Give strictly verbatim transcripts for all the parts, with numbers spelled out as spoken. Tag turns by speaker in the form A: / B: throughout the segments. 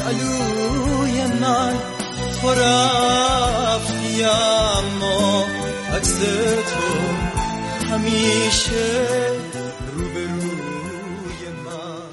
A: پهلوی من تو رفتی، اما عکس تو همیشه روبروی من.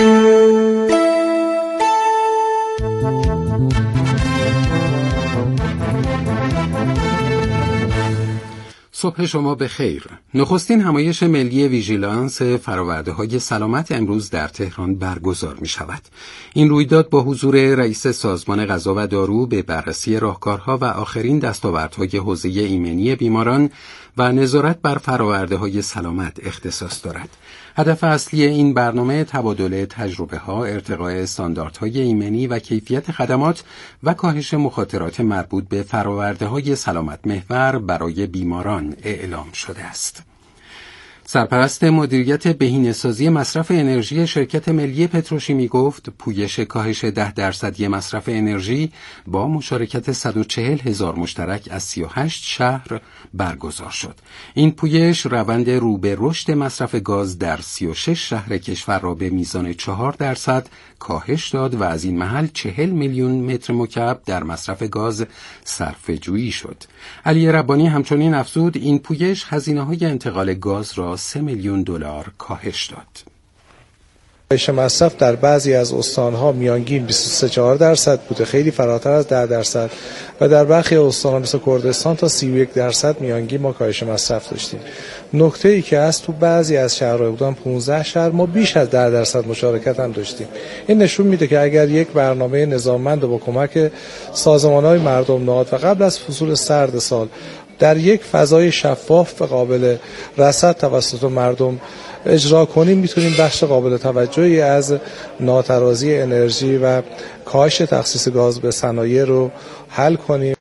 B: صبح شما بخیر. نخستین همایش ملی ویژیلانس فرآورده‌های سلامت امروز در تهران برگزار می شود. این رویداد با حضور رئیس سازمان غذا و دارو به بررسی راهکارها و آخرین دستاوردهای حوزه ایمنی بیماران و نظارت بر فرآورده‌های سلامت اختصاص دارد. هدف اصلی این برنامه تبادل تجربه‌ها، ارتقاء استانداردهای ایمنی و کیفیت خدمات و کاهش مخاطرات مربوط به فرآورده‌های سلامت محور برای بیماران اعلام شده است. سرپرست مدیریت بهینه‌سازی مصرف انرژی شرکت ملی پتروشیمی گفت پویش کاهش ده درصدی مصرف انرژی با مشارکت صد و چهل هزار مشترک از سی و هشت شهر برگزار شد. این پویش روند رو به رشد مصرف گاز در سی و شش شهر کشور را به میزان چهار درصد کاهش داد و از این محل چهل میلیون متر مکعب در مصرف گاز صرفه‌جویی شد. علی ربانی همچنین افزود این پویش هزینه‌های انتقال گاز را سه میلیون دلار کاهش داد.
C: کاهش مصرف در بعضی از استانها میانگین بیست و سه چهار درصد بوده، خیلی فراتر از ده درصد، و در برخی استانها مثل کردستان تا سی و یک درصد میانگین ما کاهش مصرف داشتیم. نکته ای که از تو بعضی از شهرها بودن پانزده شهر ما بیش از ده درصد مشارکت هم داشتیم. این نشون میده که اگر یک برنامه نظاممند با کمک سازمان‌های مردم نهاد و قبل از فصول سرد سال در یک فضای شفاف و قابل رصد توسط مردم اجرا کنیم، میتونیم بخش قابل توجهی از ناترازی انرژی و کاهش تخصیص گاز به صنایع رو حل کنیم.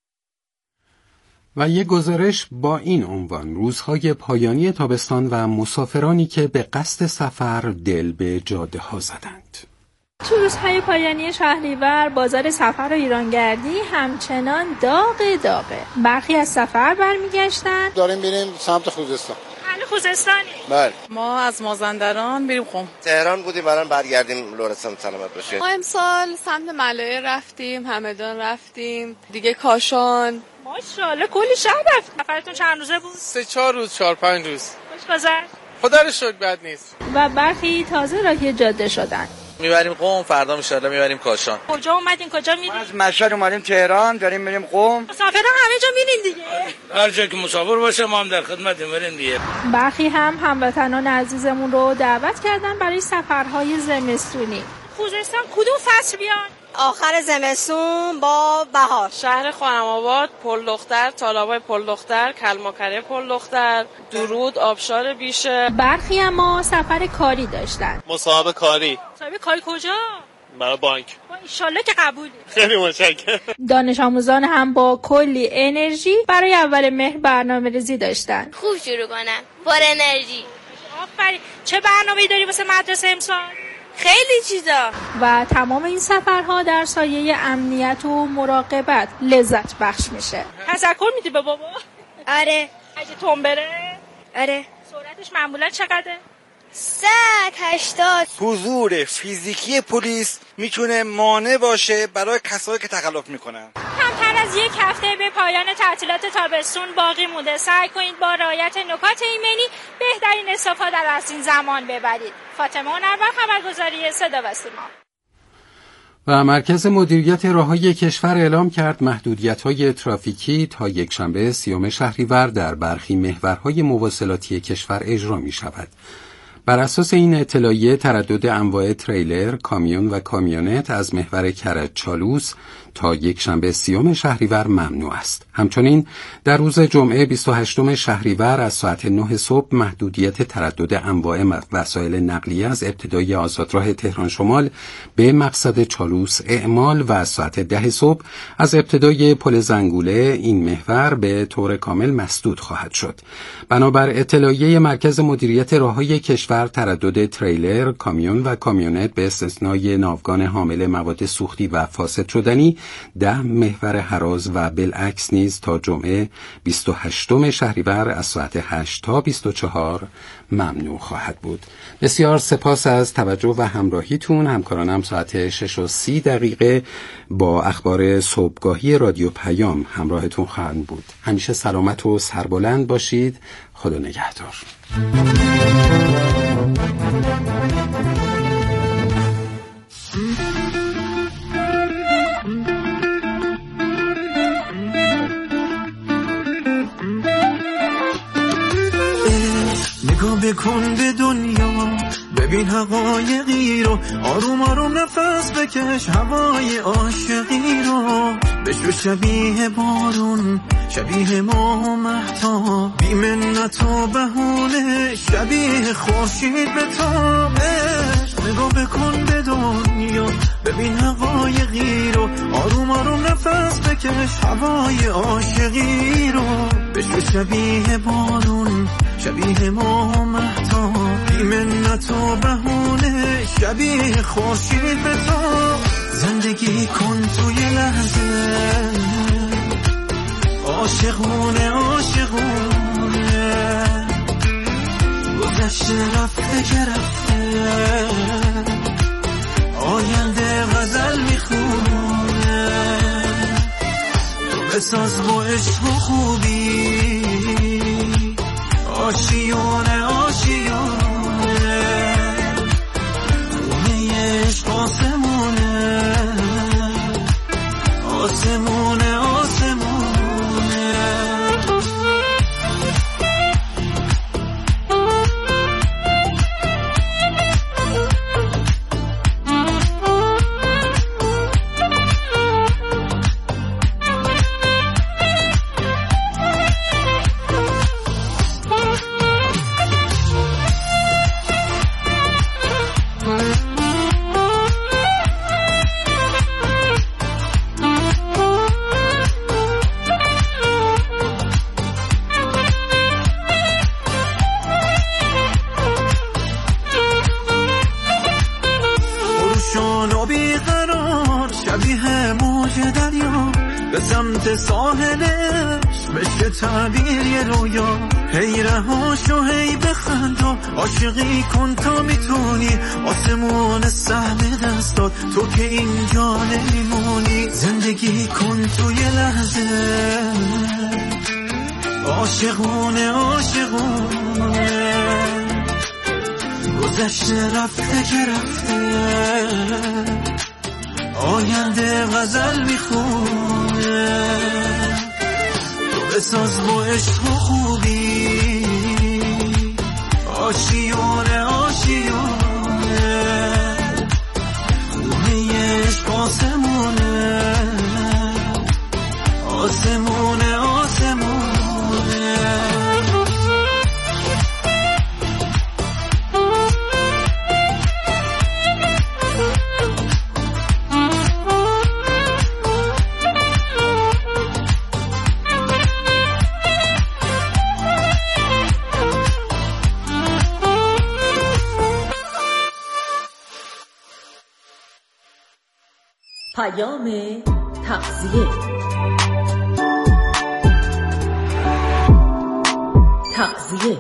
B: و یک گزارش با این عنوان: روزهای پایانی تابستان و مسافرانی که به قصد سفر دل به جاده ها زدند.
D: تو روزهای پایانی شهریور بازار سفر و ایرانگردی همچنان داغ داغه. برخی از سفر برمیگشتن.
E: داریم میریم سمت خوزستان.
D: اهل خوزستانی؟
E: بله.
F: ما از مازندران میریم قم.
E: تهران بودیم، الان برگردیم لرستان سلامت باشید.
F: ما امسال سمت ملایه رفتیم، همدان رفتیم، دیگه کاشان.
D: ماشاءالله کلی شهر رفت. سفرتون چند روزه بود؟
G: سه چهار روز، چهار پنج روز.
D: خوش گذشت؟
G: خدا رو شکر بد نیست.
D: و برخی تازه راهی جاده شدن.
G: میبریم قم، فردا ان شاءالله میبریم کاشان.
D: کجا اومدین؟ کجا میرین؟
H: از مشهد اومدیم تهران، داریم میریم قم.
D: مسافران همه جا میرین دیگه.
G: هر جا که مسافر باشه ما هم در خدمتیم، بریم دیگه.
D: برخی هم هموطنان عزیزمون رو دعوت کردن برای سفرهای زمستونی. خوزستان کدوم فصل بیان؟
I: آخر زمستون با بهار.
F: شهر خانم‌آباد، پل دختر، تالابای پل دختر، کلماکره پل دختر، درود، آبشار بیشه.
D: برخی اما سفر کاری داشتن.
G: مصاحبه کاری.
D: مصاحبه کاری کجا؟
G: برای بانک.
D: ان شاءالله که قبولی.
G: خیلی متشکرم.
D: دانش آموزان هم با کلی انرژی برای اول مهر برنامه‌ریزی داشتن.
I: خوب شروع کنن. پر انرژی.
D: آفرین. چه برنامه‌ای داری واسه مدرسه امسال؟
I: خیلی چیزا.
D: و تمام این سفرها در سایه امنیت و مراقبت لذت بخش میشه. تذکر میدی به بابا؟
I: آره.
D: اگه تون بره؟
I: آره.
D: سرعتش معمولا چقدره؟
I: صد هشتاد.
H: حضور فیزیکی پلیس میتونه مانع باشه برای کسایی که تخلف میکنن.
D: کمتر از یک هفته به پایان تعطیلات تابستون باقی مونده. سعی کنید با رعایت نکات ایمنی بهترین استفاده را از این زمان ببرید. فاطمه هنرور، خبرگزاری صدا و سیما.
B: و مرکز مدیریت راههای کشور اعلام کرد محدودیت‌های ترافیکی تا یکشنبه سیوم شهریور در برخی محورهای مواصلاتی کشور اجرا می‌شود. بر اساس این اطلاعیه تردد انواع تریلر، کامیون و کامیونت از محور کرج چالوس تا یک شنبه سیوم شهریور ممنوع است. همچنین در روز جمعه بیست و هشتم شهریور از ساعت نه صبح محدودیت تردد انواع وسایل نقلیه از ابتدای آزادراه تهران شمال به مقصد چالوس اعمال و از ساعت ده صبح از ابتدای پل زنگوله این محور به طور کامل مسدود خواهد شد. بنابر اطلاعیه مرکز مدیریت راههای کشور کشور تردد تریلر، کامیون و کامیونت به استثنای ناوگان حامل مواد سوختی و فاسد شدنی ده محور هراز و بالعکس نیز تا جمعه بیست و هشتم شهریور از ساعت هشت تا بیست و چهار ممنوع خواهد بود. بسیار سپاس از توجه و همراهیتون. همکارانم ساعت شش و سی دقیقه با اخبار صبحگاهی رادیو پیام همراهتون خواهند بود. همیشه سلامت و سربلند باشید. خدا نگهدار.
A: نگاه بکن به دنیا، ببین حقایقی رو، آروم آروم نفس بکش هوای عاشقی رو، بشو شبیه بارون، شبیه ماه و مهتاب، بی منت و بهونه، شبیه خورشید به تابش. نگاه بکن به دنیا، ببین حقایقی رو، آروم آروم نفس بکش هوای عاشقی رو، بشو شبیه بارون، شبیه ماه و مهتاب، بی منت و بهونه، شبیه خورشید به تاب. زندگی کن توی لحظه، عاشقونه عاشقونه، گذشته رفته که رفته، آینده غزل میخونه، تو بساز با عشق و خوبی، آشیونه آشیونه، خونه عشق آسمونه، آسمونه آسمونه. ساحلش بشه تعبیر یه رویا، هی رهاش و هی بخندا، عاشقی کن تا میتونی، آسمون سهم دستات، تو که اینجا نمیمونی. زندگی کن توی لحظه، عاشقونه عاشقونه، گذشته رفته که رفته، آینده غزل میخونه، تو بساز با عشق و خوبی، آشیونه آشیونه، خونه عشق آسمونه، آسمونه آسمونه.
J: پیام تغذیه. تغذیه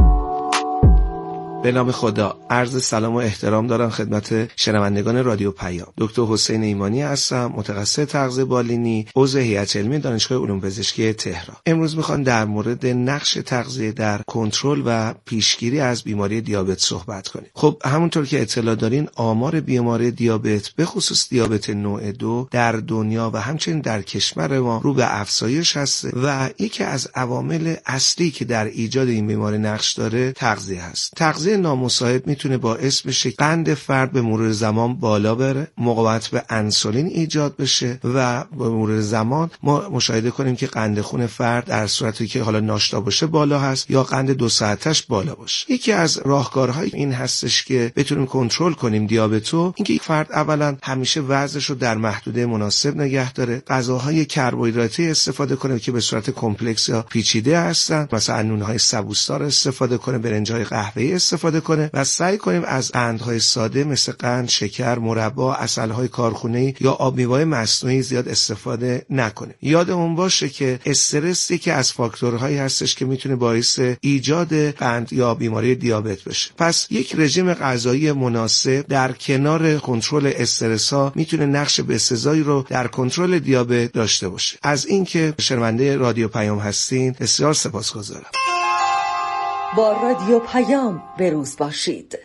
K: به نام خدا. عرض سلام و احترام دارم خدمت شنوندگان رادیو پیام. دکتر حسین ایمانی هستم، متخصص تغذیه بالینی، عضو هیئت علمی دانشگاه علوم پزشکی تهران. امروز میخوام در مورد نقش تغذیه در کنترل و پیشگیری از بیماری دیابت صحبت کنیم. خب همونطور که اطلاع دارین، آمار بیماری دیابت به خصوص دیابت نوع دو در دنیا و همچنین در کشور ما رو به افزایش هست و یکی از عوامل اصلی که در ایجاد این بیماری نقش داره تغذیه هست. تغذیه نامساعد میتونه باعث بشه قند فرد به مرور زمان بالا بره، مقاومت به انسولین ایجاد بشه و به مرور زمان ما مشاهده کنیم که قند خون فرد در صورتی که حالا ناشتا باشه بالا هست یا قند دو ساعتش بالا باشه. یکی از راهکارهای این هستش که بتونیم کنترل کنیم دیابتو، اینکه یک فرد اولا همیشه وزنش رو در محدوده مناسب نگه داره، غذاهای کربوهیدراتی استفاده کنه که به صورت کمپلکس یا پیچیده هستن، مثلا نونهای سبوسدار استفاده کنه، برنج‌های قهوه‌ای استفاده استفاده کنه و سعی کنیم از قندهای ساده مثل قند، شکر، مربا، عسل‌های کارخونه‌ای یا آب میوه‌های مصنوعی زیاد استفاده نکنیم. یادمون باشه که استرس یکی از فاکتورهایی هستش که میتونه باعث ایجاد قند یا بیماری دیابت بشه. پس یک رژیم غذایی مناسب در کنار کنترل استرس ها میتونه نقش بسزایی رو در کنترل دیابت داشته باشه. از اینکه شنونده رادیو پیام هستین بسیار سپاسگزارم.
J: با رادیو پیام بروز باشید.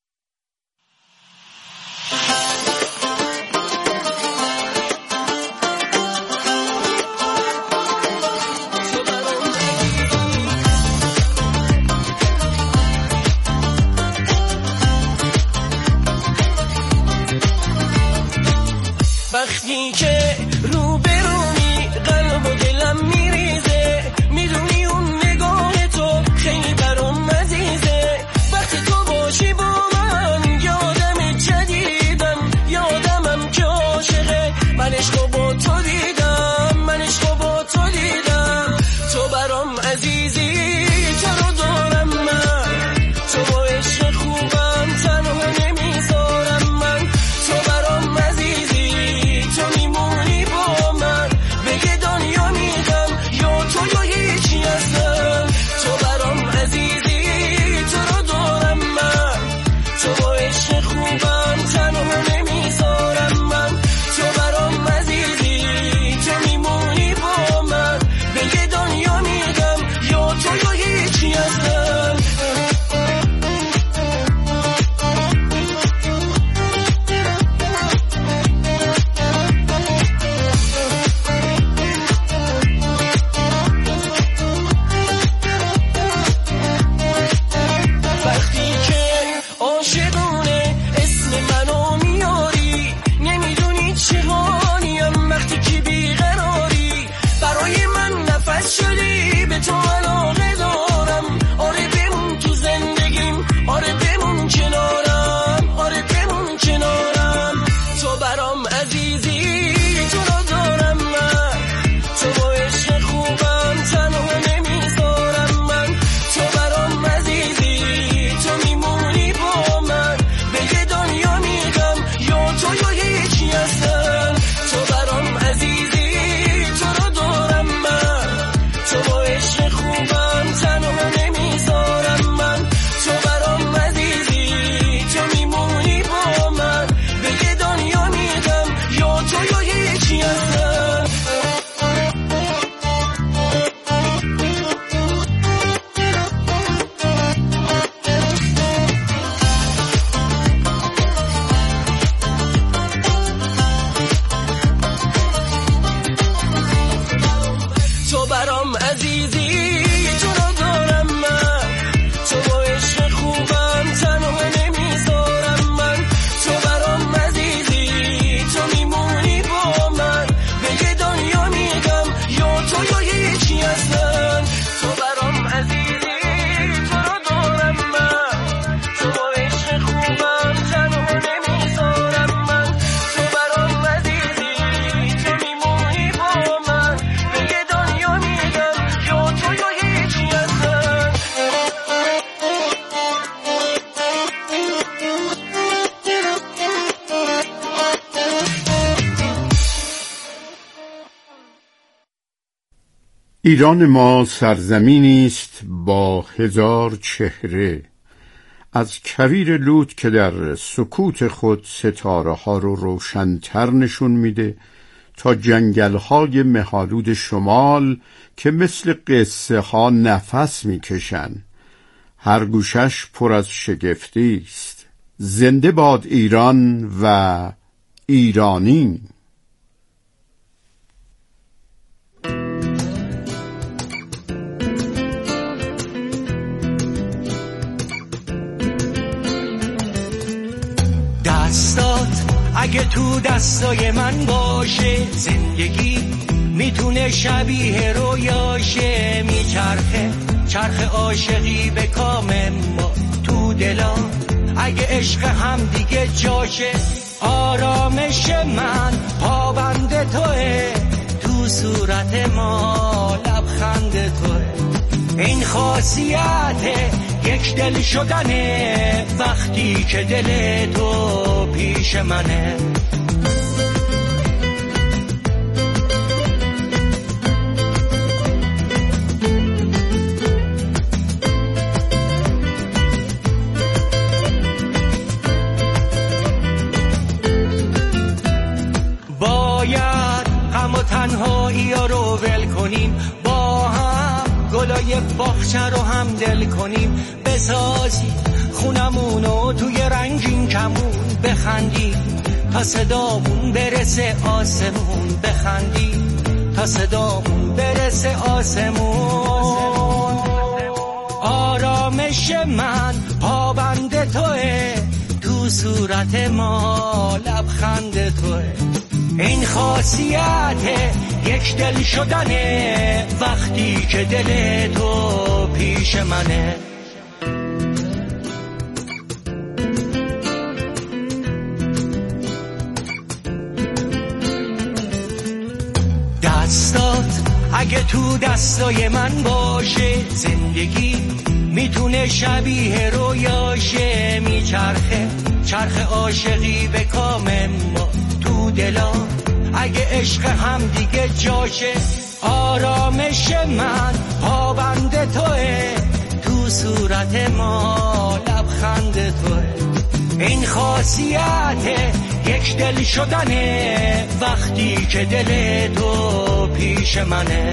L: وقتی که رو به رومی قلب و دلم میریزه، میدونی اون نگاه تو خیلی برام عزیزه. وقتی تو باشی با من یادم جدیدم، یادمم که عاشقه من عشقو با تو دیدم، من عشقو با تو دیدم. تو برام عزیزی تو رو دارم من، تو با عشق خوبم تنها نمیذارم من. تو برام عزیزی تو میمونی با من، به دنیا میدم یا تو یا هیچی هستم. تو برام عزیزی تو رو دارم من، تو با عشق خوبم تنها نمیذارم من. تو برام عزیزی تو میمونی با من، به دنیا میدم یا تو یا هیچی هستم. وقتی که عاشقونه اسم منو میاری، نمیدونی چگانیم وقتی که بیقراری. برای من نفس شدی، به تو علاقه دارم. آره بمون تو زندگیم، آره بمون کنارم، آره بمون کنارم. تو برام عزیزی تو رو دارم من، تو با عشق خوبم تنها نمیذارم من. تو برام عزیزی تو میمونی با من، به دنیا میدم یا تو یا هیچی هستم. تو برام عزیزی تو رو دارم من، تو با عشق خوبم تنها نمیذارم من. تو برام عزیزی تو میمونی با من، به دنیا میدم یا تو یا هیچی هستم. تو برام عزیزی تو رو دارم من، تو با عشق خوبم تنها نمیذارم من. تو برام عزیزی تو میمونی با من، به دنیا میدم یا تو یا هیچی هستم. تو برام عزیزی تو رو دارم من، تو با عشق خوبم تنها نمیذارم من. تو برام عزیزی تو میمونی با من، به دنیا میدم یا تو یا هیچی هستم.
M: ایران ما سرزمینی است با هزار چهره، از کویر لوط که در سکوت خود ستاره ها رو روشن‌تر نشون میده تا جنگل های مه‌آلود شمال که مثل قصه ها نفس میکشن. هر گوشش پر از شگفتی است. زنده باد ایران و ایرانی.
L: دستات اگه تو دستای من باشه، زندگی میتونه شبیه رویاشه. میچرخه چرخ عاشقی به کام ما تو دلا، اگه عشق هم دیگه جاشه. آرامش من پابند توه، تو صورت ما لبخند توه. این خاصیت یک دل شدنه وقتی که دل تو پیش منه.
N: تنهایی ها رو ول کنیم، با هم گلای باغچه رو هم دل کنیم، بسازیم خونمونو توی رنگین کمون، بخندیم تا صدامون برسه آسمون، بخندیم تا صدامون برسه آسمون. آرامش من پابند توه، تو صورت ما لبخند توه. این خاصیت یک دل شدنه وقتی که دل تو پیش منه. دستات اگه تو دستای من باشه، زندگی میتونه شبیه رویاشه. میچرخه چرخ عاشقی به کام ما تو دلا، اگه عشق هم دیگه جاشه. آرامش من پابند توه، تو صورت ما لبخند توه. این خاصیت یک دل شدنه وقتی که دل تو پیش منه.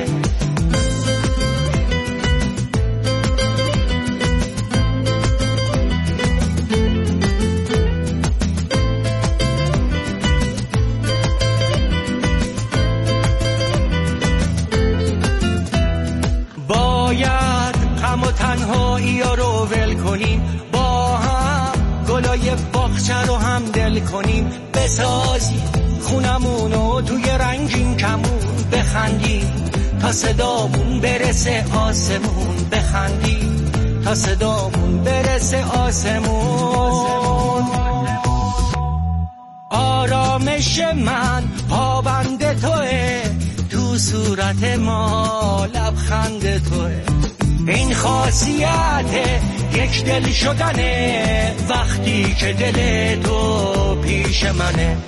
N: تنهایی ها رو ول کنیم، با هم گلای باغچه رو هم دل کنیم، بسازیم خونمونو توی رنگین کمون، بخندیم تا صدامون برسه آسمون، بخندیم تا صدامون برسه آسمون. آرامش من پابند توه، تو صورت ما لبخند توه. این خاصیت یک دل شدنه وقتی که دل تو پیش منه.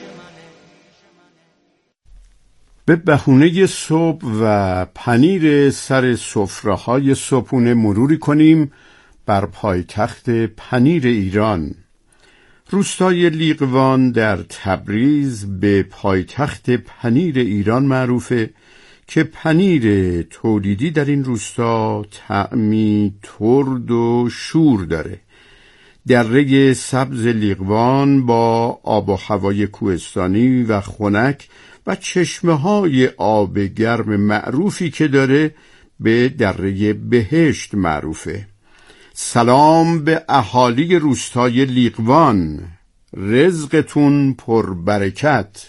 M: به بهونه صبح و پنیر سر سفره‌های صبحونه مروری کنیم بر پایتخت پنیر ایران. روستای لیقوان در تبریز به پایتخت پنیر ایران معروفه که پنیر تولیدی در این روستا طعمی ترد و شور داره. دره سبز لیقوان با آب و هوای کوهستانی و خنک و چشمه‌های آب گرم معروفی که داره به دره بهشت معروفه. سلام به اهالی روستای لیقوان، رزقتون پر برکت.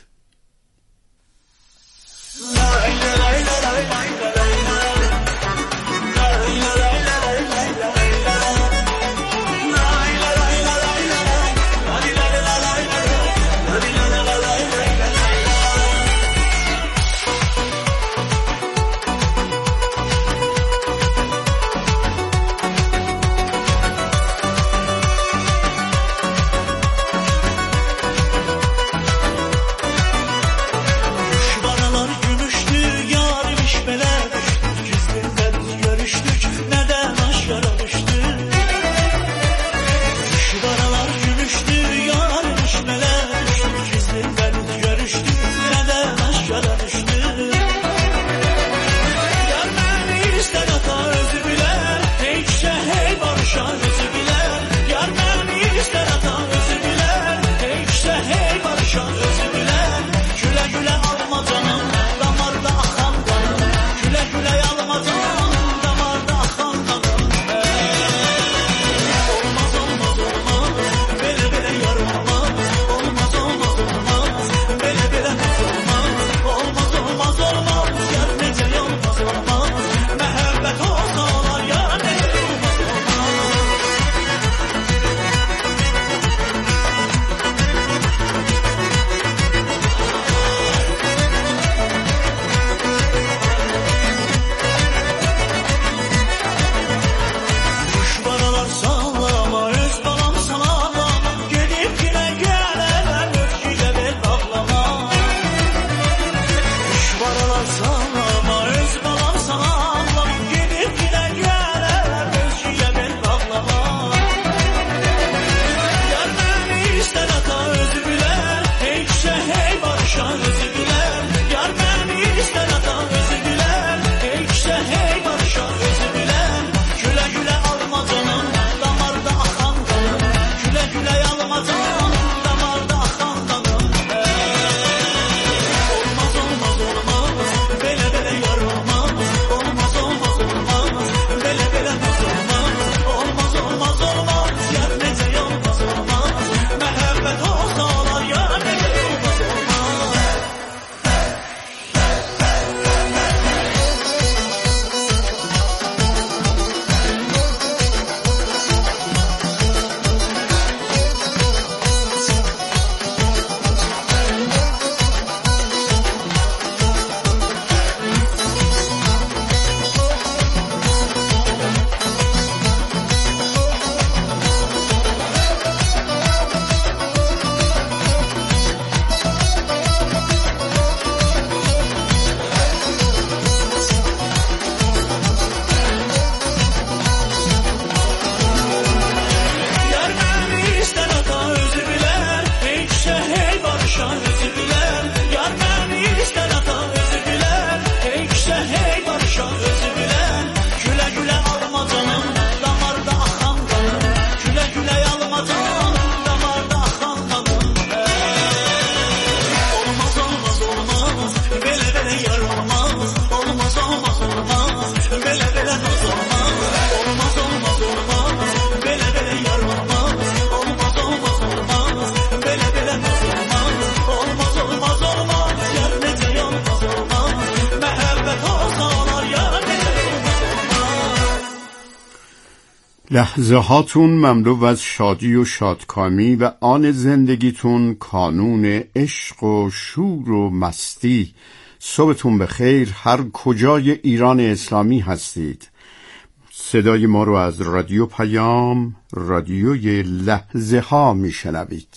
M: لحظه هاتون مملو از شادی و شادکامی و آن زندگیتون کانون عشق و شور و مستی. صبحتون بخیر هر کجای ایران اسلامی هستید. صدای ما رو از رادیو پیام، رادیوی لحظه ها میشنوید.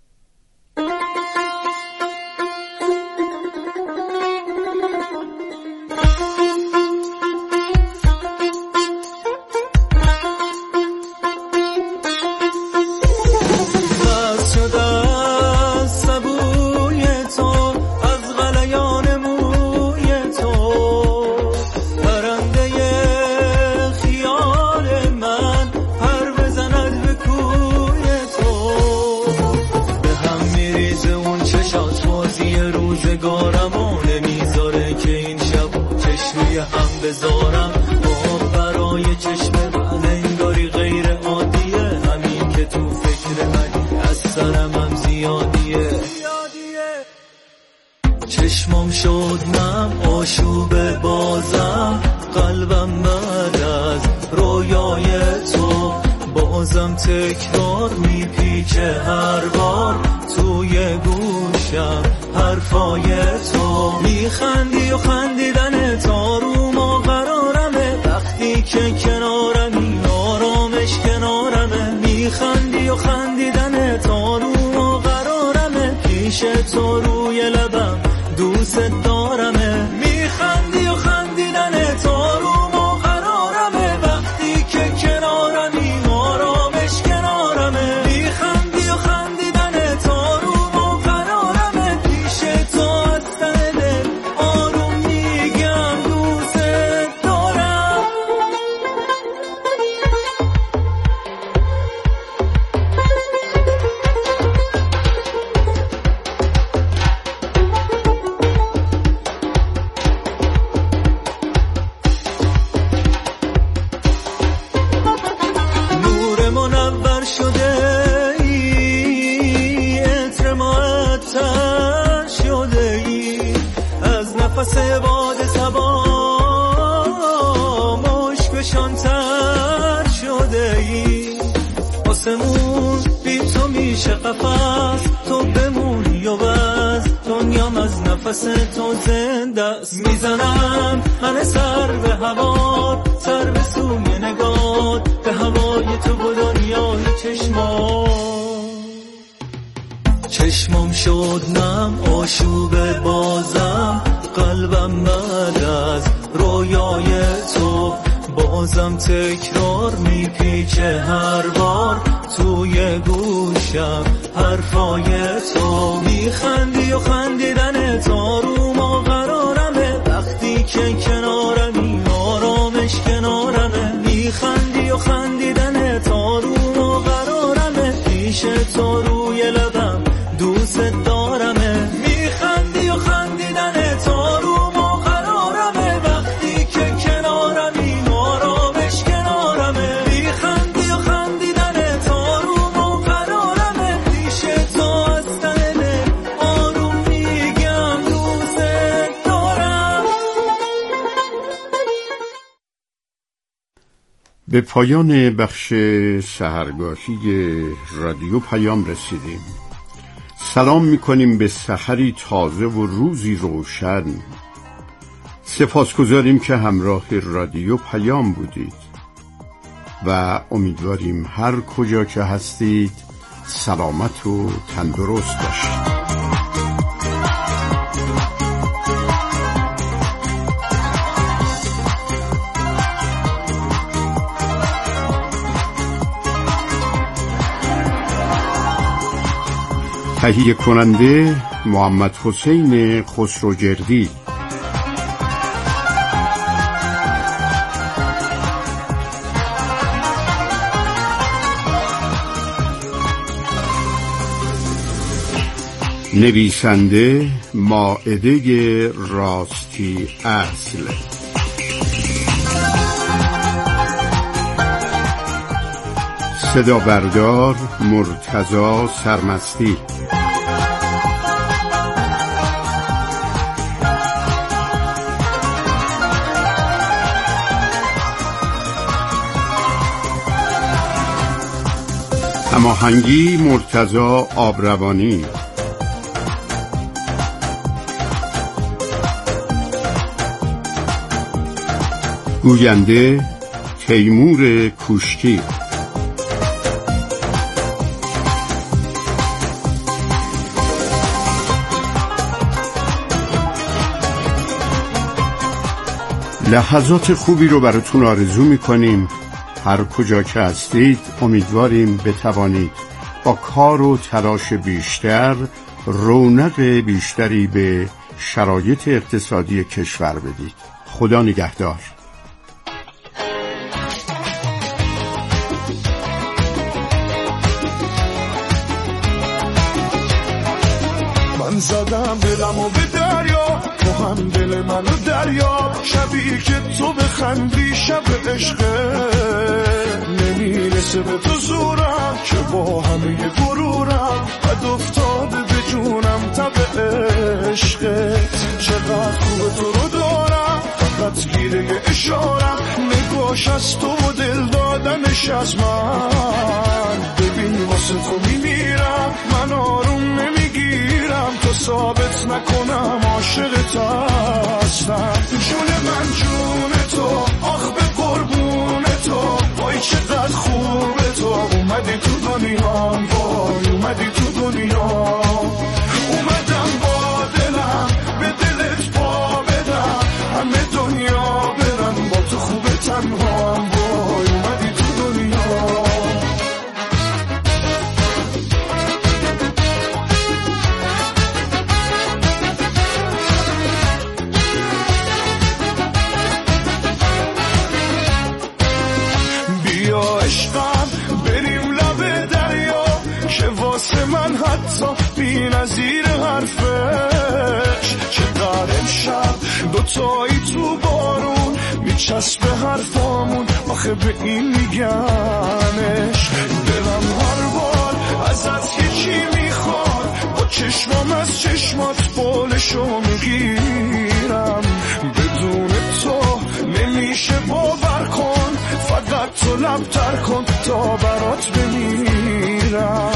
A: چشمم شد نم آشوب بازم، قلبم بعد از رویای تو بازم تکرار میپیچه هر بار توی گوشم حرفای تو. میخندی و خندیدن تا رو ما قرارمه، وقتی که کنارمی آرامش کنارمه. میخندی و خندیدن تا رو ما قرارمه، پیش تو روی لبم دوست دارمه. میخندی و خندیدن تا رو ما قرارمه، وقتی که کنارمی آرامش کنارمه. میخندی و خندیدن تا رو ما قرارمه، پیش تو از ته دل آروم میگم دوست دارم. نفس باد سبا مشکشان تر شده ای، آسمون بی تو میشه قفس، تو بمونی و بس دنیام از نفس تو زنده است. میزنم من سر به هوا، سر به سوی نگاه، به هوای تو و دنیای چشمات. چشمم شد نم آشوب بازم، قلبم بعد از رویای تو بازم تکرار میپیچه هر بار توی گوشم حرفای تو. میخندی و خندیدن تا رو ما قرارمه، وقتی که کنارمی آرامش کنارمه. میخندی و خندیدن تا رو ما قرارمه، پیش تو روی لبم دوست دارمه. میخندی و خندیدن تا رو ما قرارمه، وقتی که کنارمی آرامش کنارمه. میخندی و خندیدن تا رو ما قرارمه، پیش تو از ته دل آروم میگم دوست دارم.
M: به پایان بخش سحرگاهی رادیو پیام رسیدیم. سلام میکنیم به سحری تازه و روزی روشن. سپاسگزاریم که همراه رادیو پیام بودید و امیدواریم هر کجا که هستید سلامت و تندرست باشید. تهیه کننده محمد حسین خسروجردی. نویسنده مائده راستی اصل. صدا بردار مرتضی سرمستی. هماهنگی مرتضی آبروانی، گوینده تیمور کوشکی. لحظات خوبی رو براتون آرزو میکنیم. هر کجا که هستید امیدواریم بتوانید با کار و تلاش بیشتر رونق بیشتری به شرایط اقتصادی کشور بدید. خدا نگهدار.
O: من زدم دلمو به دریا، تو هم دل منو دریا، شبیه که تو بخندی شب عشقه، نمیرسه به تو زورم که با همه غرورم قد افتاده به جونم تب عشقت. چقدر خوب تو رو دارم، فقط گیره اشارم، نگاش از تو و دل دادنش از من. ببین واسه تو میمیرم، من آروم نمیگیرم تو ثابت نکنم عاشقت هستم. جون من جون تو، آخ به قربون تو، وای چقدر خوبه تو، اومدی تو دنیا، وای اومدی تو دنیا. اومدم با دلم به دلت پا بدم، همه دنیا برن با تو خوبه تنها، وای اومدی تو دنیا. بیا عشقم بریم لب دریا، که واسه من حتی بی نظیر حرفش. چقدر امشب دوتایی تو بارون میچسبه حرفامون، آخه به این میگنش. دلم هر بار ازت یکی میخواد، با چشمام از چشمات بالشو میگیرم. بدون تو نمیشه باور کن، فقط تو لب تر کن تا برات بمیرم.